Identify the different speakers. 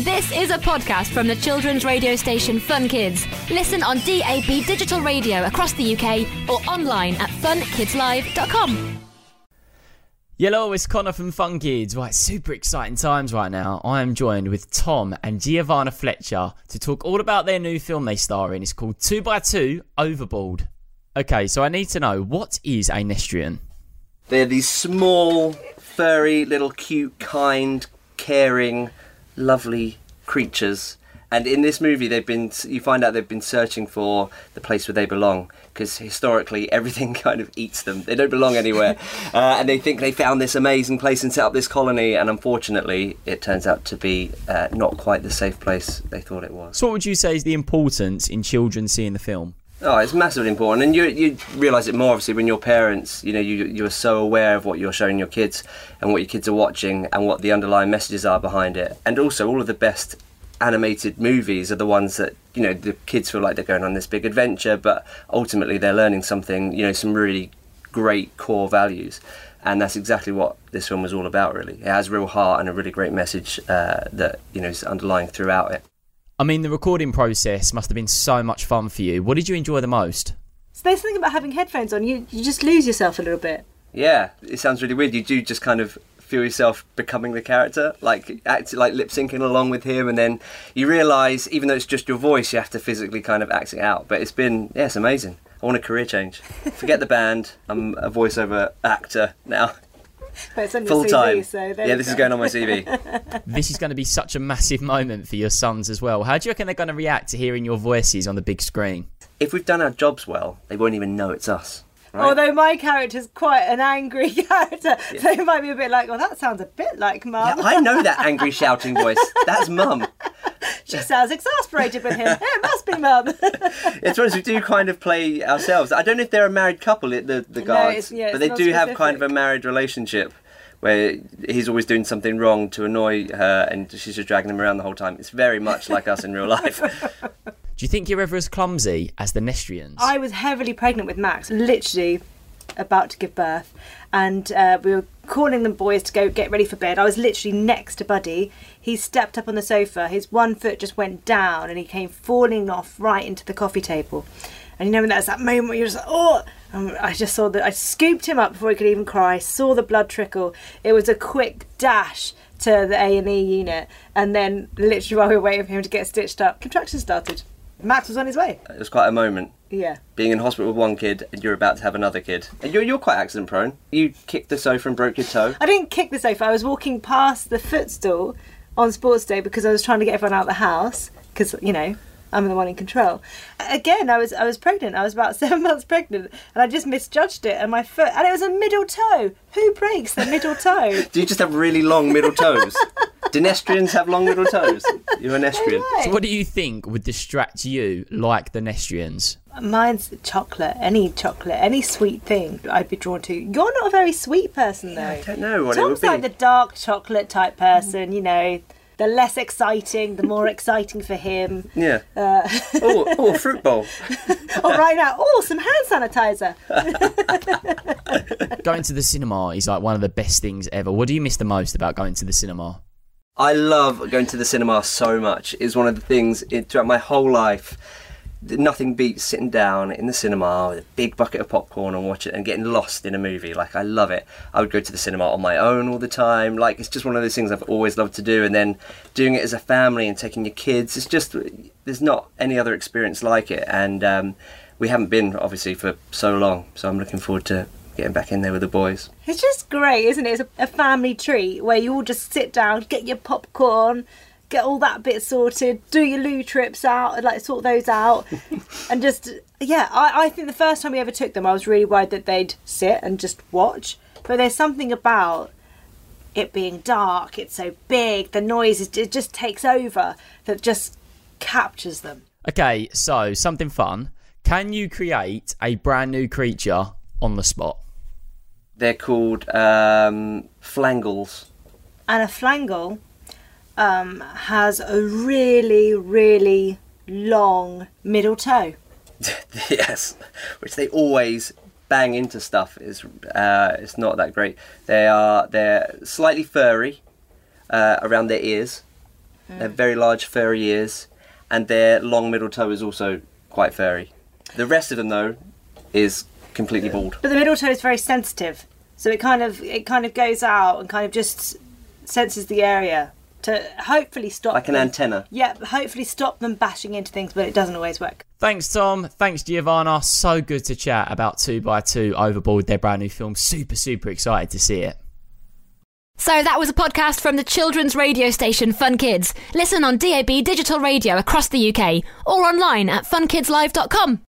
Speaker 1: This is a podcast from the children's radio station Fun Kids. Listen on DAB digital radio across the UK or online at funkidslive.com.
Speaker 2: Hello, it's Connor from Fun Kids. Right, super exciting times right now. I am joined with Tom and Giovanna Fletcher to talk all about their new film they star in. It's called 2x2 Overboard. Okay, so I need to know, what is a Nestrian?
Speaker 3: They're these small, furry, little cute, kind, caring, lovely creatures. And in this movie, you find out they've been searching for the place where they belong, because historically everything kind of eats them. They don't belong anywhere. And they think they found this amazing place and set up this colony, and unfortunately it turns out to be not quite the safe place they thought it was.
Speaker 2: So what would you say is the importance in children seeing the film?
Speaker 3: Oh, it's massively important, and you realise it more obviously when you're parents. You know, you're so aware of what you're showing your kids and what your kids are watching and what the underlying messages are behind it. And also, all of the best animated movies are the ones that, you know, the kids feel like they're going on this big adventure, but ultimately they're learning something, you know, some really great core values. And that's exactly what this film was all about, really. It has real heart and a really great message that, you know, is underlying throughout it.
Speaker 2: I mean, the recording process must have been so much fun for you. What did you enjoy the most?
Speaker 4: So there's something about having headphones on. You just lose yourself a little bit.
Speaker 3: Yeah, it sounds really weird. You do just kind of feel yourself becoming the character, like lip syncing along with him, and then you realise, even though it's just your voice, you have to physically kind of act it out. But it's amazing. I want a career change. Forget the band. I'm a voiceover actor now.
Speaker 4: But it's on your
Speaker 3: full
Speaker 4: CV,
Speaker 3: time.
Speaker 4: So
Speaker 3: this is going on my CV.
Speaker 2: This is going to be such a massive moment for your sons as well. How do you reckon they're going to react to hearing your voices on the big screen?
Speaker 3: If we've done our jobs well, they won't even know it's us. Right?
Speaker 4: Although my character's quite an angry character, so it might be a bit like, well, that sounds a bit like Mum.
Speaker 3: Yeah, I know that angry shouting voice. That's Mum.
Speaker 4: She sounds exasperated with him. Yeah, it must be Mum.
Speaker 3: It's honest, we do kind of play ourselves. I don't know if they're a married couple, the guards, but they do have kind of a married relationship where he's always doing something wrong to annoy her and she's just dragging him around the whole time. It's very much like us in real life.
Speaker 2: Do you think you're ever as clumsy as the Nestrians?
Speaker 4: I was heavily pregnant with Max, literally about to give birth, and we were calling them boys to go get ready for bed. I was literally next to Buddy. He stepped up on the sofa, his one foot just went down and he came falling off right into the coffee table. And you know when there's that moment where you're just like, oh! And I just saw that. I scooped him up before he could even cry, saw the blood trickle. It was a quick dash to the A&E unit, and then literally while we were waiting for him to get stitched up, contractions started. Max was on his way.
Speaker 3: It was quite a moment.
Speaker 4: Yeah.
Speaker 3: Being in hospital with one kid and you're about to have another kid. And you're quite accident prone. You kicked the sofa and broke your toe.
Speaker 4: I didn't kick the sofa. I was walking past the footstool on sports day because I was trying to get everyone out of the house because, you know, I'm the one in control. Again, I was pregnant. I was about 7 months pregnant and I just misjudged it and my foot, and it was a middle toe. Who breaks the middle toe?
Speaker 3: Do you just have really long middle toes? Do Nestrians have long middle toes? You're a Nestrian.
Speaker 2: So what do you think would distract you like the Nestrians?
Speaker 4: Mine's chocolate, any sweet thing I'd be drawn to. You're not a very sweet person though.
Speaker 3: I don't know what it would
Speaker 4: Tom's
Speaker 3: be.
Speaker 4: like the dark chocolate type person, you know. The less exciting, the more exciting for him.
Speaker 3: Yeah. Oh, a fruit bowl.
Speaker 4: Right now, some hand sanitizer.
Speaker 2: Going to the cinema is like one of the best things ever. What do you miss the most about going to the cinema?
Speaker 3: I love going to the cinema so much. It's one of the things throughout my whole life. Nothing beats sitting down in the cinema with a big bucket of popcorn and watch it and getting lost in a movie. Like, I love it. I would go to the cinema on my own all the time. Like, it's just one of those things I've always loved to do. And then doing it as a family and taking your kids, it's just, there's not any other experience like it. And we haven't been, obviously, for so long. So I'm looking forward to getting back in there with the boys.
Speaker 4: It's just great, isn't it? It's a family treat where you all just sit down, get your popcorn, get all that bit sorted, do your loo trips out, and like sort those out, and just I think the first time we ever took them, I was really worried that they'd sit and just watch. But there's something about it being dark, it's so big, the noise it just takes over, that just captures them.
Speaker 2: Okay, so something fun. Can you create a brand new creature on the spot?
Speaker 3: They're called flangels.
Speaker 4: And a flangle has a really, really long middle toe.
Speaker 3: Yes, which they always bang into stuff. It's not that great. They're slightly furry around their ears, They have very large furry ears, and their long middle toe is also quite furry. The rest of them, though, is completely bald.
Speaker 4: But the middle toe is very sensitive, so it kind of goes out and kind of just senses the area to hopefully stop
Speaker 3: like an antenna.
Speaker 4: Yeah, hopefully stop them bashing into things, but it doesn't always work.
Speaker 2: Thanks, Tom. Thanks, Giovanna. So good to chat about 2x2 Overboard, their brand new film. Super, super excited to see it.
Speaker 1: So that was a podcast from the children's radio station Fun Kids. Listen on DAB digital radio across the UK or online at funkidslive.com.